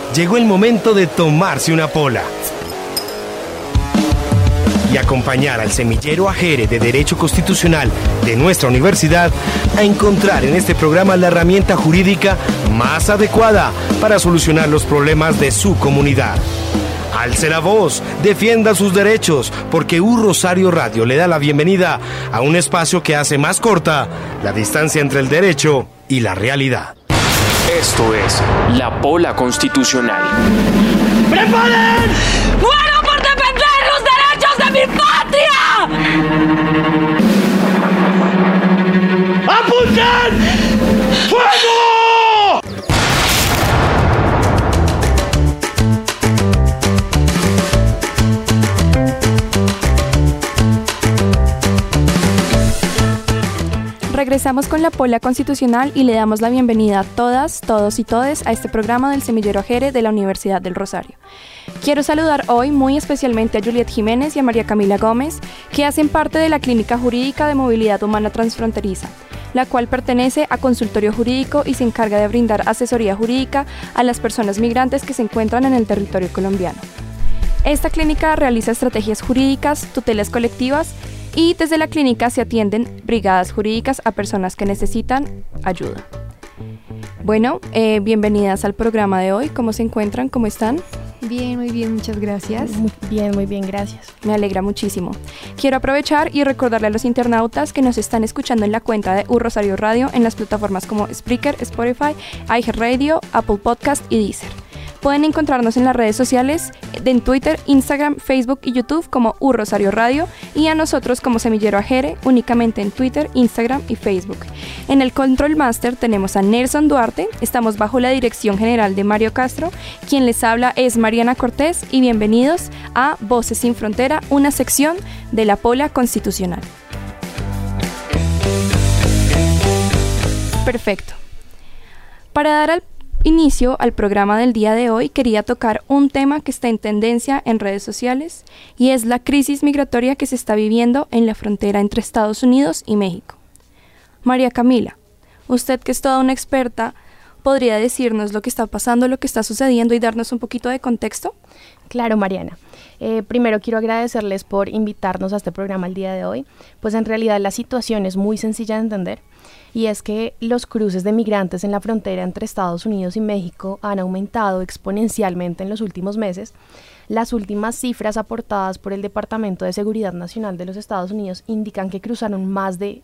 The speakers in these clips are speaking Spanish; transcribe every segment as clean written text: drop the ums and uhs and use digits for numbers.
llegó el momento de tomarse una pola y acompañar al semillero Ajere de Derecho Constitucional de nuestra universidad a encontrar en este programa la herramienta jurídica más adecuada para solucionar los problemas de su comunidad. Alce la voz, defienda sus derechos, porque Rosario Radio le da la bienvenida a un espacio que hace más corta la distancia entre el derecho y la realidad. Esto es La Pola Constitucional. ¡Preparen! ¡Muero por defender los derechos de mi patria! ¡Apunten! ¡Fuego! Regresamos con la Pola Constitucional y le damos la bienvenida a todas, todos y todes a este programa del Semillero Ajere de la Universidad del Rosario. Quiero saludar hoy muy especialmente a Juliet Jiménez y a María Camila Gómez, que hacen parte de la Clínica Jurídica de Movilidad Humana Transfronteriza, la cual pertenece a Consultorio Jurídico y se encarga de brindar asesoría jurídica a las personas migrantes que se encuentran en el territorio colombiano. Esta clínica realiza estrategias jurídicas, tutelas colectivas y desde la clínica se atienden brigadas jurídicas a personas que necesitan ayuda. Bueno, bienvenidas al programa de hoy. ¿Cómo se encuentran? ¿Cómo están? Bien, muy bien, muchas gracias. Muy bien, gracias. Me alegra muchísimo. Quiero aprovechar y recordarle a los internautas que nos están escuchando en la cuenta de Rosario Radio en las plataformas como Spreaker, Spotify, iHeartRadio, Apple Podcast y Deezer. Pueden encontrarnos en las redes sociales, en Twitter, Instagram, Facebook y YouTube como Rosario Radio y a nosotros como Semillero Ajere únicamente en Twitter, Instagram y Facebook. En el Control Master tenemos a Nelson Duarte, estamos bajo la dirección general de Mario Castro, quien les habla es Mariana Cortés y bienvenidos a Voces Sin Frontera, una sección de la Pola Constitucional. Perfecto. Para dar inicio al programa del día de hoy, quería tocar un tema que está en tendencia en redes sociales y es la crisis migratoria que se está viviendo en la frontera entre Estados Unidos y México. María Camila, usted que es toda una experta, ¿podría decirnos lo que está pasando, lo que está sucediendo y darnos un poquito de contexto? Claro, Mariana. Primero quiero agradecerles por invitarnos a este programa el día de hoy, pues en realidad la situación es muy sencilla de entender y es que los cruces de migrantes en la frontera entre Estados Unidos y México han aumentado exponencialmente en los últimos meses. Las últimas cifras aportadas por el Departamento de Seguridad Nacional de los Estados Unidos indican que cruzaron más de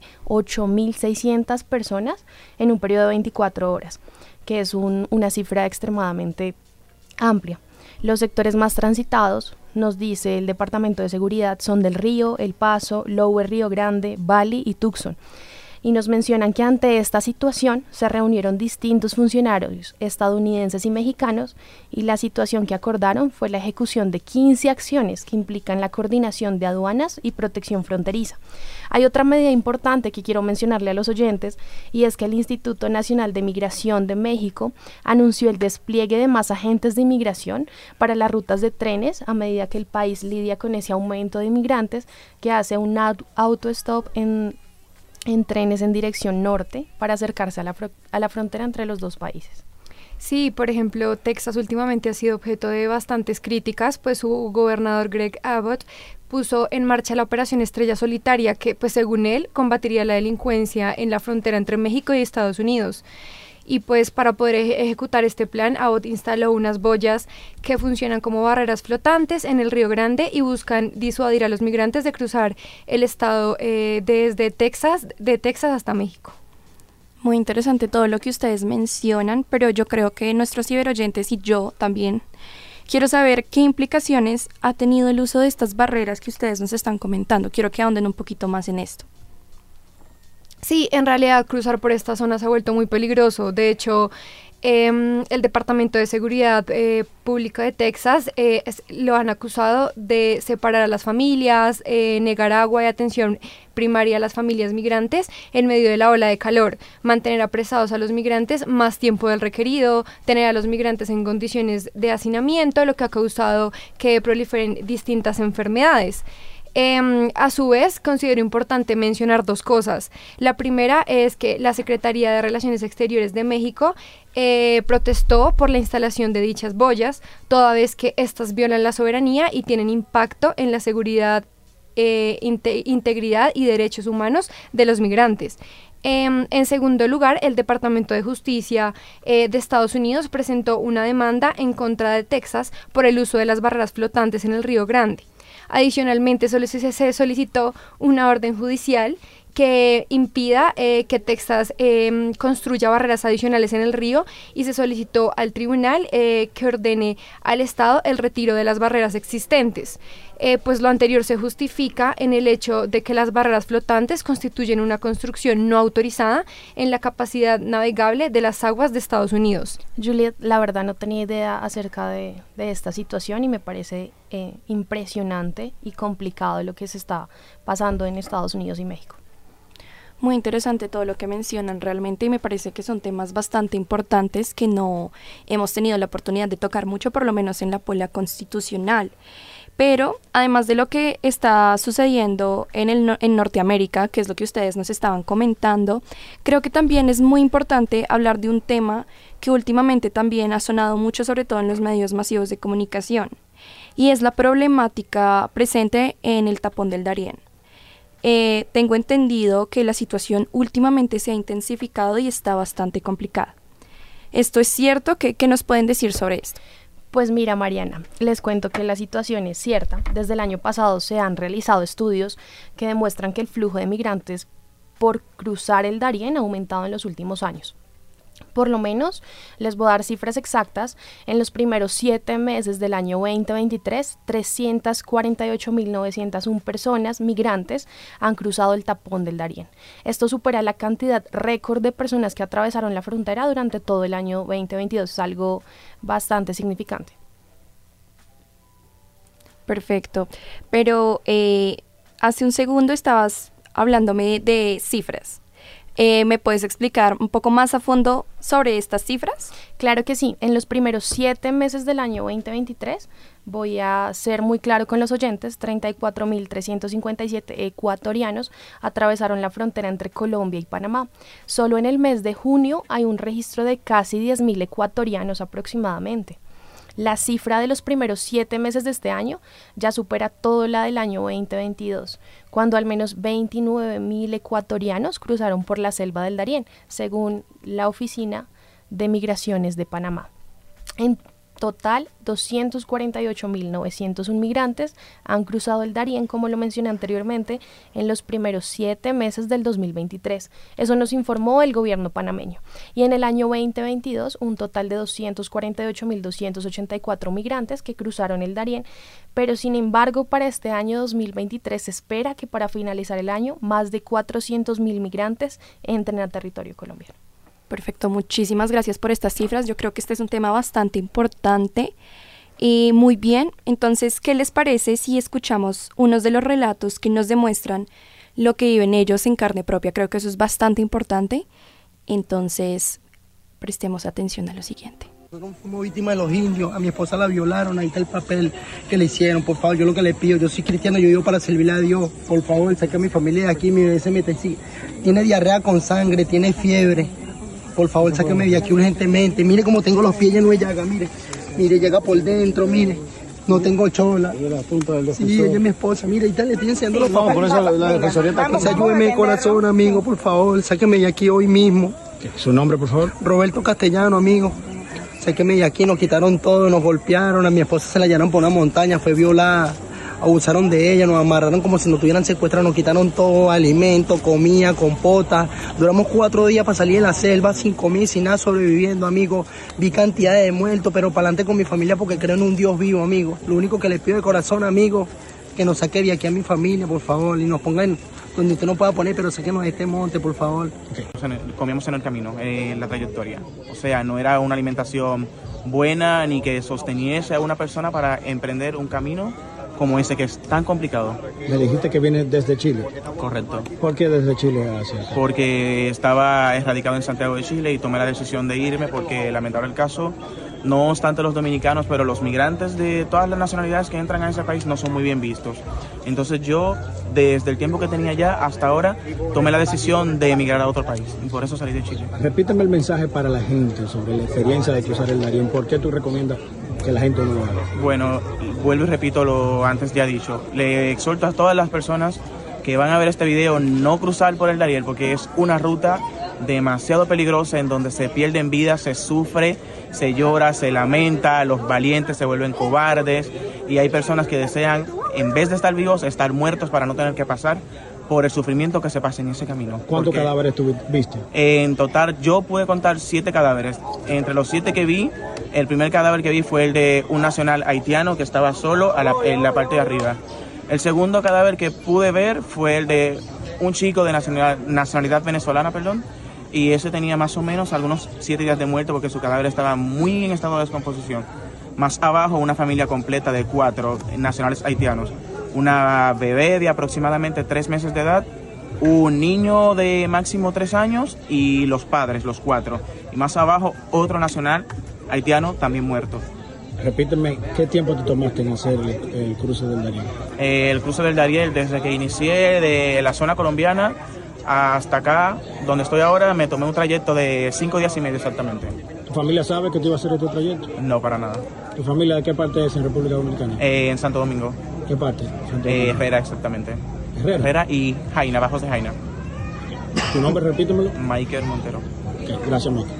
8.600 personas en un periodo de 24 horas, que es una cifra extremadamente amplia. Los sectores más transitados, nos dice el Departamento de Seguridad, son del Río, El Paso, Lower Río Grande, Valley y Tucson. Y nos mencionan que ante esta situación se reunieron distintos funcionarios estadounidenses y mexicanos y la situación que acordaron fue la ejecución de 15 acciones que implican la coordinación de aduanas y protección fronteriza. Hay otra medida importante que quiero mencionarle a los oyentes y es que el Instituto Nacional de Migración de México anunció el despliegue de más agentes de inmigración para las rutas de trenes a medida que el país lidia con ese aumento de inmigrantes que hace un autostop en trenes en dirección norte para acercarse a la frontera entre los dos países. Sí, por ejemplo, Texas últimamente ha sido objeto de bastantes críticas, pues su gobernador Greg Abbott puso en marcha la operación Estrella Solitaria que, pues según él, combatiría la delincuencia en la frontera entre México y Estados Unidos. Y pues para poder ejecutar este plan, Abbott instaló unas boyas que funcionan como barreras flotantes en el Río Grande y buscan disuadir a los migrantes de cruzar el estado desde Texas hasta México. Muy interesante todo lo que ustedes mencionan, pero yo creo que nuestros ciberoyentes y yo también quiero saber qué implicaciones ha tenido el uso de estas barreras que ustedes nos están comentando. Quiero que ahonden un poquito más en esto. Sí, en realidad cruzar por esta zona se ha vuelto muy peligroso. De hecho, el Departamento de Seguridad Pública de Texas lo han acusado de separar a las familias, negar agua y atención primaria a las familias migrantes en medio de la ola de calor, mantener apresados a los migrantes más tiempo del requerido, tener a los migrantes en condiciones de hacinamiento, lo que ha causado que proliferen distintas enfermedades. A su vez, considero importante mencionar dos cosas. La primera es que la Secretaría de Relaciones Exteriores de México protestó por la instalación de dichas boyas, toda vez que estas violan la soberanía y tienen impacto en la seguridad, integridad y derechos humanos de los migrantes. En segundo lugar, el Departamento de Justicia de Estados Unidos presentó una demanda en contra de Texas por el uso de las barreras flotantes en el Río Grande. Adicionalmente, se solicitó una orden judicial que impida que Texas construya barreras adicionales en el río, y se solicitó al tribunal que ordene al Estado el retiro de las barreras existentes. Pues lo anterior se justifica en el hecho de que las barreras flotantes constituyen una construcción no autorizada en la capacidad navegable de las aguas de Estados Unidos. Juliet, la verdad no tenía idea acerca de esta situación y me parece impresionante y complicado lo que se está pasando en Estados Unidos y México. Muy interesante todo lo que mencionan realmente, y me parece que son temas bastante importantes que no hemos tenido la oportunidad de tocar mucho, por lo menos en la pola constitucional. Pero además de lo que está sucediendo en Norteamérica, que es lo que ustedes nos estaban comentando, creo que también es muy importante hablar de un tema que últimamente también ha sonado mucho, sobre todo en los medios masivos de comunicación, y es la problemática presente en el tapón del Darién. Tengo entendido que la situación últimamente se ha intensificado y está bastante complicada. ¿Esto es cierto? ¿Qué nos pueden decir sobre esto? Pues mira, Mariana, les cuento que la situación es cierta. Desde el año pasado se han realizado estudios que demuestran que el flujo de migrantes por cruzar el Darién ha aumentado en los últimos años. Por lo menos, les voy a dar cifras exactas. En los primeros 7 meses del año 2023, 348.901 personas migrantes han cruzado el tapón del Darién. Esto supera la cantidad récord de personas que atravesaron la frontera durante todo el año 2022. Es algo bastante significante. Perfecto. Pero hace un segundo estabas hablándome de cifras. ¿Me puedes explicar un poco más a fondo sobre estas cifras? Claro que sí. En los primeros 7 meses del año 2023, voy a ser muy claro con los oyentes, 34.357 ecuatorianos atravesaron la frontera entre Colombia y Panamá. Solo en el mes de junio hay un registro de casi 10.000 ecuatorianos aproximadamente. La cifra de los primeros 7 meses de este año ya supera todo la del año 2022, cuando al menos 29.000 ecuatorianos cruzaron por la selva del Darién, según la Oficina de Migraciones de Panamá. En total, 248.901 migrantes han cruzado el Darién, como lo mencioné anteriormente, en los primeros 7 meses del 2023. Eso nos informó el gobierno panameño. Y en el año 2022, un total de 248.284 migrantes que cruzaron el Darién, pero sin embargo, para este año 2023 se espera que para finalizar el año, más de 400.000 migrantes entren a territorio colombiano. Perfecto, muchísimas gracias por estas cifras. Yo creo que este es un tema bastante importante. Muy bien, entonces, ¿qué les parece si escuchamos unos de los relatos que nos demuestran lo que viven ellos en carne propia? Creo que eso es bastante importante. Entonces, prestemos atención a lo siguiente. Como víctima de los indios, a mi esposa la violaron, ahí está el papel que le hicieron. Por favor, yo lo que le pido, yo soy cristiano, yo vivo para servirle a Dios. Por favor, saque a mi familia de aquí, mi bebé se mete así. Tiene diarrea con sangre, tiene fiebre. Por favor, sáqueme de aquí urgentemente. Mire cómo tengo los pies llenos de llaga, mire, llega por dentro, mire. No tengo chola. Sí, ella es mi esposa, mire, y tal, le estoy enseñando los papeles. Por eso la defensoría está aquí. Ayúdeme de corazón, amigo, por favor, sáqueme de aquí hoy mismo. ¿Su nombre, por favor? Roberto Castellano, amigo. Sáqueme de aquí, nos quitaron todo, nos golpearon, a mi esposa se la llevaron por una montaña, fue violada. Abusaron de ella, nos amarraron como si nos tuvieran secuestrado, nos quitaron todo, alimento, comida, compota. Duramos 4 días para salir de la selva sin comida, sin nada, sobreviviendo, amigo. Vi cantidades de muertos, pero para adelante con mi familia porque creo en un Dios vivo, amigo. Lo único que les pido de corazón, amigo, que nos saque de aquí a mi familia, por favor, y nos pongan donde usted no pueda poner, pero sáquenos de este monte, por favor. Okay. Comíamos en el camino, en la trayectoria. O sea, no era una alimentación buena ni que sosteniese a una persona para emprender un camino como ese que es tan complicado. Me dijiste que viene desde Chile. Correcto. ¿Por qué desde Chile hacia acá? Porque estaba radicado en Santiago de Chile y tomé la decisión de irme porque, lamentable el caso, no obstante los dominicanos, pero los migrantes de todas las nacionalidades que entran a ese país no son muy bien vistos. Entonces yo, desde el tiempo que tenía ya hasta ahora, tomé la decisión de emigrar a otro país y por eso salí de Chile. Repíteme el mensaje para la gente sobre la experiencia de cruzar el Darién. ¿Por qué tú recomiendas que la gente no lo haga? Bueno, vuelvo y repito lo antes ya dicho. Le exhorto a todas las personas que van a ver este video no cruzar por el Darién porque es una ruta demasiado peligrosa en donde se pierden vidas, se sufre, se llora, se lamenta, los valientes se vuelven cobardes y hay personas que desean, en vez de estar vivos, estar muertos para no tener que pasar por el sufrimiento que se pasa en ese camino. ¿Cuántos cadáveres tú viste? En total yo pude contar 7 cadáveres. Entre los 7 que vi, el primer cadáver que vi fue el de un nacional haitiano que estaba solo en la parte de arriba. El segundo cadáver que pude ver fue el de un chico de nacionalidad venezolana, y ese tenía más o menos algunos 7 días de muerte porque su cadáver estaba muy en estado de descomposición. Más abajo, una familia completa de 4 nacionales haitianos. Una bebé de aproximadamente 3 meses de edad, un niño de máximo 3 años y los padres, los 4. Y más abajo, otro nacional haitiano también muerto. Repíteme, ¿qué tiempo te tomaste en hacer el cruce del Darién? El cruce del Darién, desde que inicié de la zona colombiana hasta acá, donde estoy ahora, me tomé un trayecto de 5 días y medio exactamente. ¿Tu familia sabe que tú ibas a hacer este trayecto? No, para nada. ¿Tu familia de qué parte es en República Dominicana? En Santo Domingo. ¿Qué parte? Herrera, exactamente. ¿Herrera? Y Jaina, Bajos de Jaina. ¿Tu nombre, repítemelo? Michael Montero. Okay, gracias, Michael.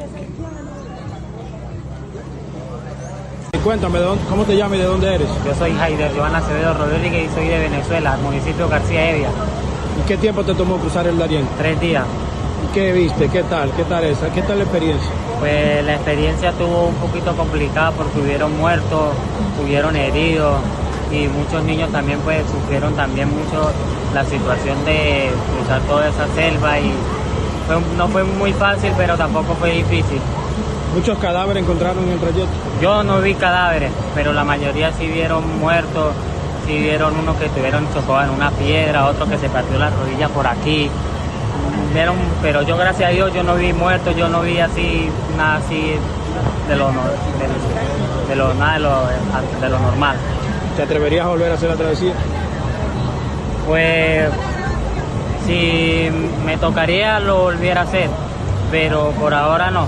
Cuéntame, ¿cómo te llamas y de dónde eres? Yo soy Haider Joan Acevedo Rodríguez y soy de Venezuela, municipio García Evia. ¿Y qué tiempo te tomó cruzar el Darién? 3 días. ¿Y qué viste? ¿Qué tal? ¿Qué tal esa? ¿Qué tal la experiencia? Pues la experiencia estuvo un poquito complicada porque hubieron muertos, hubieron heridos y muchos niños también pues sufrieron también mucho la situación de cruzar toda esa selva y no fue muy fácil, pero tampoco fue difícil. ¿Muchos cadáveres encontraron en el trayecto? Yo no vi cadáveres, pero la mayoría sí vieron muertos, sí vieron unos que estuvieron chocados en una piedra, otros que se partió la rodilla por aquí. Pero yo gracias a Dios yo no vi muertos, yo no vi así nada así de lo normal. ¿Te atreverías a volver a hacer la travesía? Pues si me tocaría lo volviera a hacer, pero por ahora no.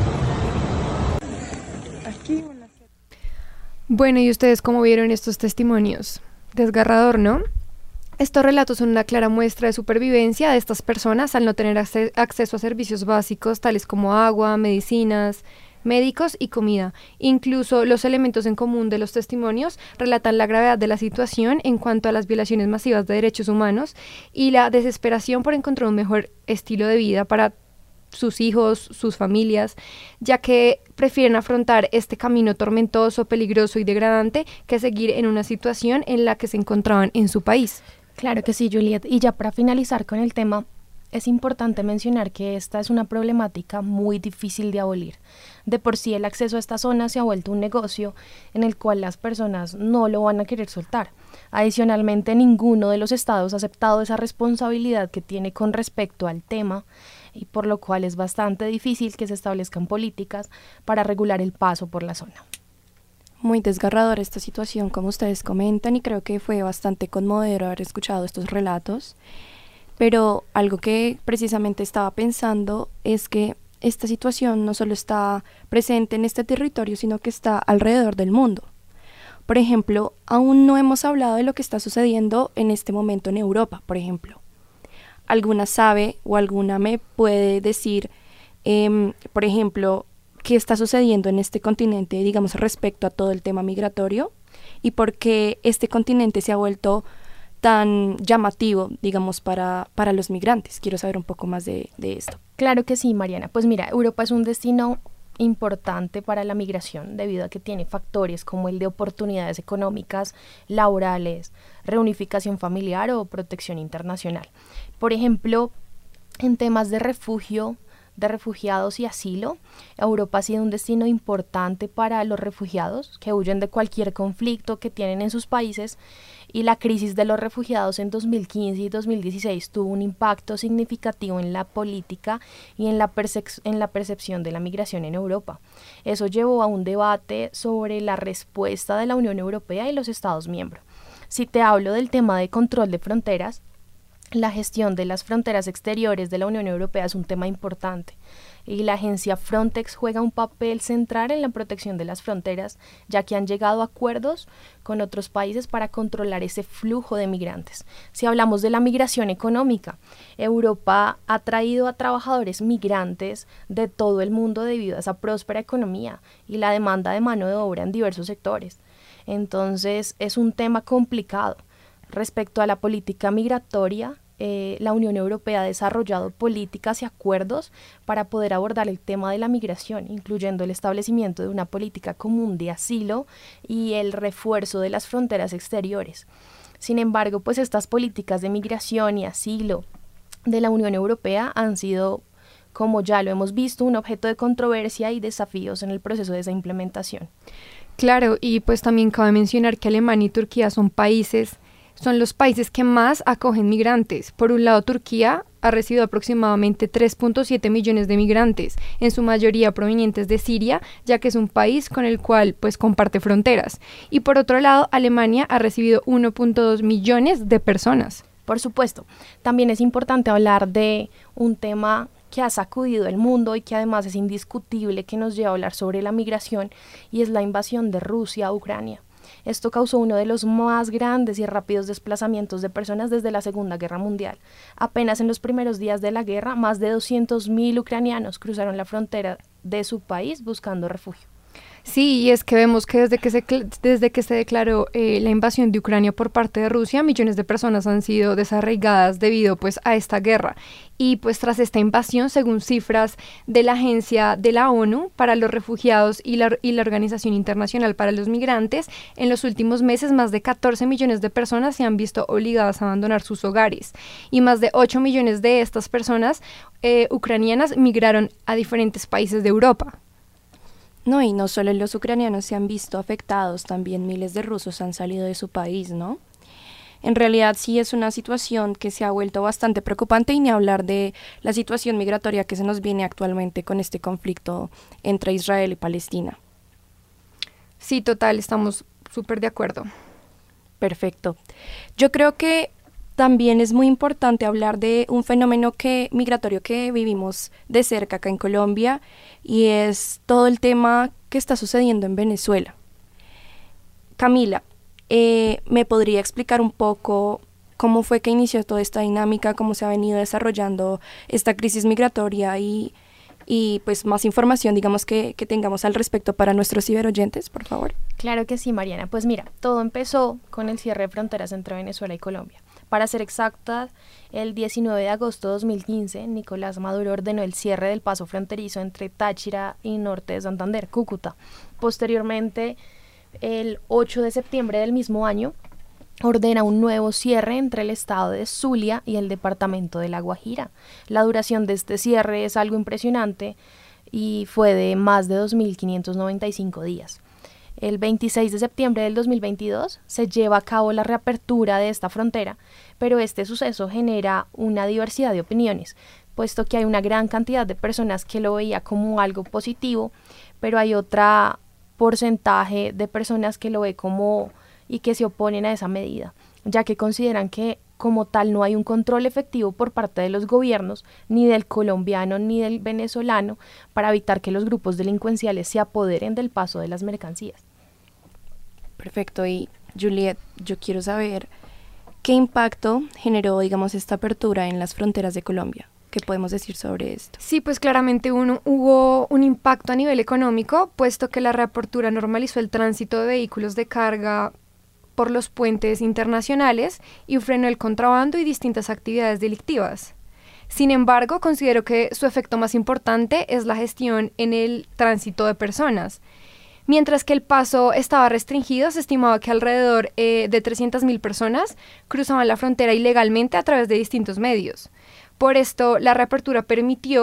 Bueno, ¿y ustedes cómo vieron estos testimonios? Desgarrador, ¿no? Estos relatos son una clara muestra de supervivencia de estas personas al no tener acceso a servicios básicos tales como agua, medicinas, médicos y comida. Incluso los elementos en común de los testimonios relatan la gravedad de la situación en cuanto a las violaciones masivas de derechos humanos y la desesperación por encontrar un mejor estilo de vida para sus hijos, sus familias, ya que prefieren afrontar este camino tormentoso, peligroso y degradante que seguir en una situación en la que se encontraban en su país. Claro que sí, Juliet. Y ya para finalizar con el tema, es importante mencionar que esta es una problemática muy difícil de abolir. De por sí el acceso a esta zona se ha vuelto un negocio en el cual las personas no lo van a querer soltar. Adicionalmente, ninguno de los estados ha aceptado esa responsabilidad que tiene con respecto al tema, y por lo cual es bastante difícil que se establezcan políticas para regular el paso por la zona. Muy desgarradora esta situación, como ustedes comentan, y creo que fue bastante conmovedor haber escuchado estos relatos. Pero algo que precisamente estaba pensando es que esta situación no solo está presente en este territorio, sino que está alrededor del mundo. Por ejemplo, aún no hemos hablado de lo que está sucediendo en este momento en Europa, por ejemplo. ¿Alguna sabe o alguna me puede decir, por ejemplo, qué está sucediendo en este continente, digamos, respecto a todo el tema migratorio? ¿Y por qué este continente se ha vuelto tan llamativo, digamos, para los migrantes? Quiero saber un poco más de esto. Claro que sí, Mariana. Pues mira, Europa es un destino importante para la migración debido a que tiene factores como el de oportunidades económicas, laborales, reunificación familiar o protección internacional. Por ejemplo, en temas de refugio, de refugiados y asilo. Europa ha sido un destino importante para los refugiados que huyen de cualquier conflicto que tienen en sus países, y la crisis de los refugiados en 2015 y 2016 tuvo un impacto significativo en la política y en la percepción de la migración en Europa. Eso llevó a un debate sobre la respuesta de la Unión Europea y los Estados miembros. Si te hablo del tema de control de fronteras, la gestión de las fronteras exteriores de la Unión Europea es un tema importante y la agencia Frontex juega un papel central en la protección de las fronteras, ya que han llegado a acuerdos con otros países para controlar ese flujo de migrantes. Si hablamos de la migración económica, Europa ha traído a trabajadores migrantes de todo el mundo debido a esa próspera economía y la demanda de mano de obra en diversos sectores. Entonces es un tema complicado. Respecto a la política migratoria, la Unión Europea ha desarrollado políticas y acuerdos para poder abordar el tema de la migración, incluyendo el establecimiento de una política común de asilo y el refuerzo de las fronteras exteriores. Sin embargo, pues estas políticas de migración y asilo de la Unión Europea han sido, como ya lo hemos visto, un objeto de controversia y desafíos en el proceso de esa implementación. Claro, y pues también cabe mencionar que Alemania y Turquía son los países que más acogen migrantes. Por un lado, Turquía ha recibido aproximadamente 3.7 millones de migrantes, en su mayoría provenientes de Siria, ya que es un país con el cual pues comparte fronteras. Y por otro lado, Alemania ha recibido 1.2 millones de personas. Por supuesto, también es importante hablar de un tema que ha sacudido el mundo y que además es indiscutible, que nos lleva a hablar sobre la migración, y es la invasión de Rusia a Ucrania. Esto causó uno de los más grandes y rápidos desplazamientos de personas desde la Segunda Guerra Mundial. Apenas en los primeros días de la guerra, más de 200.000 ucranianos cruzaron la frontera de su país buscando refugio. Sí, y es que vemos que desde que se declaró la invasión de Ucrania por parte de Rusia, millones de personas han sido desarraigadas debido pues a esta guerra. Y pues tras esta invasión, según cifras de la Agencia de la ONU para los Refugiados y la Organización Internacional para los Migrantes, en los últimos meses más de 14 millones de personas se han visto obligadas a abandonar sus hogares. Y más de 8 millones de estas personas ucranianas migraron a diferentes países de Europa. No, y no solo los ucranianos se han visto afectados, también miles de rusos han salido de su país, ¿no? En realidad sí es una situación que se ha vuelto bastante preocupante, y ni hablar de la situación migratoria que se nos viene actualmente con este conflicto entre Israel y Palestina. Sí, total, estamos súper de acuerdo. Perfecto. Yo creo que también es muy importante hablar de un fenómeno migratorio que vivimos de cerca acá en Colombia, y es todo el tema que está sucediendo en Venezuela. Camila, ¿me podría explicar un poco cómo fue que inició toda esta dinámica, cómo se ha venido desarrollando esta crisis migratoria y pues más información, digamos, que tengamos al respecto para nuestros ciberoyentes, por favor? Claro que sí, Mariana. Pues mira, todo empezó con el cierre de fronteras entre Venezuela y Colombia. Para ser exacta, el 19 de agosto de 2015, Nicolás Maduro ordenó el cierre del paso fronterizo entre Táchira y norte de Santander, Cúcuta. Posteriormente, el 8 de septiembre del mismo año, ordena un nuevo cierre entre el estado de Zulia y el departamento de La Guajira. La duración de este cierre es algo impresionante y fue de más de 2.595 días. El 26 de septiembre del 2022 se lleva a cabo la reapertura de esta frontera, pero este suceso genera una diversidad de opiniones, puesto que hay una gran cantidad de personas que lo veía como algo positivo, pero hay otra porcentaje de personas que lo ve como y que se oponen a esa medida, ya que consideran que como tal no hay un control efectivo por parte de los gobiernos, ni del colombiano ni del venezolano, para evitar que los grupos delincuenciales se apoderen del paso de las mercancías. Perfecto. Y Juliet, yo quiero saber qué impacto generó, digamos, esta apertura en las fronteras de Colombia. ¿Qué podemos decir sobre esto? Sí, pues claramente hubo un impacto a nivel económico, puesto que la reapertura normalizó el tránsito de vehículos de carga por los puentes internacionales y frenó el contrabando y distintas actividades delictivas. Sin embargo, considero que su efecto más importante es la gestión en el tránsito de personas. Mientras que el paso estaba restringido, se estimaba que alrededor de 300.000 personas cruzaban la frontera ilegalmente a través de distintos medios. Por esto, la reapertura permitió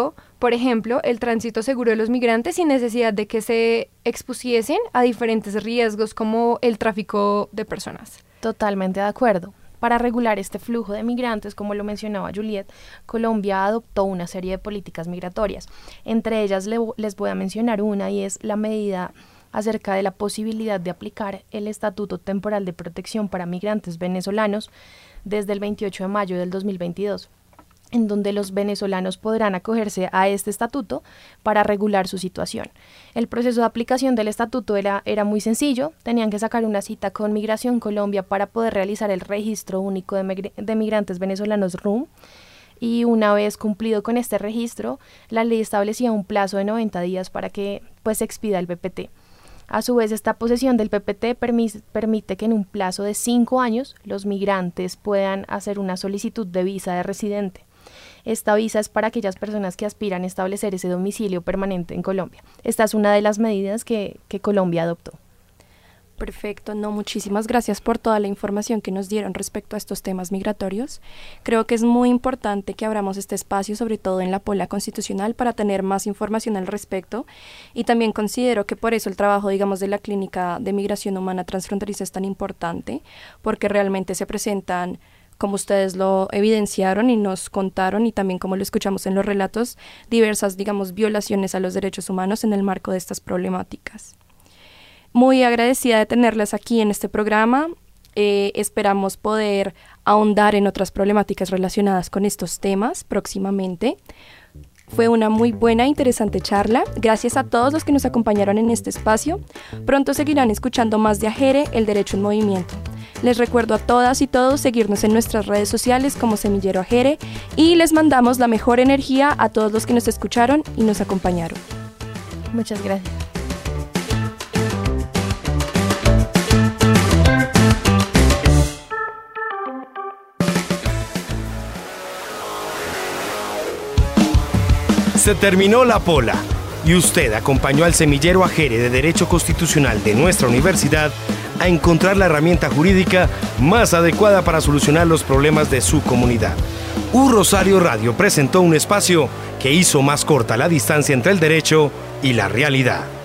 por ejemplo, el tránsito seguro de los migrantes sin necesidad de que se expusiesen a diferentes riesgos como el tráfico de personas. Totalmente de acuerdo. Para regular este flujo de migrantes, como lo mencionaba Juliet, Colombia adoptó una serie de políticas migratorias. Entre ellas les voy a mencionar una, y es la medida acerca de la posibilidad de aplicar el Estatuto Temporal de Protección para Migrantes Venezolanos desde el 28 de mayo del 2022. En donde los venezolanos podrán acogerse a este estatuto para regular su situación. El proceso de aplicación del estatuto era muy sencillo, tenían que sacar una cita con Migración Colombia para poder realizar el registro único de migrantes venezolanos RUM, y una vez cumplido con este registro, la ley establecía un plazo de 90 días para que se expida el PPT. A su vez, esta posesión del PPT permite que en un plazo de 5 años los migrantes puedan hacer una solicitud de visa de residente. Esta visa es para aquellas personas que aspiran a establecer ese domicilio permanente en Colombia. Esta es una de las medidas que Colombia adoptó. Perfecto, muchísimas gracias por toda la información que nos dieron respecto a estos temas migratorios. Creo que es muy importante que abramos este espacio, sobre todo en la Pola Constitucional, para tener más información al respecto, y también considero que por eso el trabajo, de la Clínica de Migración Humana Transfronteriza es tan importante, porque realmente se presentan, como ustedes lo evidenciaron y nos contaron, y también como lo escuchamos en los relatos, diversas, violaciones a los derechos humanos en el marco de estas problemáticas. Muy agradecida de tenerlas aquí en este programa. Esperamos poder ahondar en otras problemáticas relacionadas con estos temas próximamente. Fue una muy buena e interesante charla. Gracias a todos los que nos acompañaron en este espacio. Pronto seguirán escuchando más de AGERE, el derecho en movimiento. Les recuerdo a todas y todos seguirnos en nuestras redes sociales como Semillero AGERE, y les mandamos la mejor energía a todos los que nos escucharon y nos acompañaron. Muchas gracias. Se terminó la Pola y usted acompañó al Semillero AGERE de Derecho Constitucional de nuestra universidad a encontrar la herramienta jurídica más adecuada para solucionar los problemas de su comunidad. Rosario Radio presentó un espacio que hizo más corta la distancia entre el derecho y la realidad.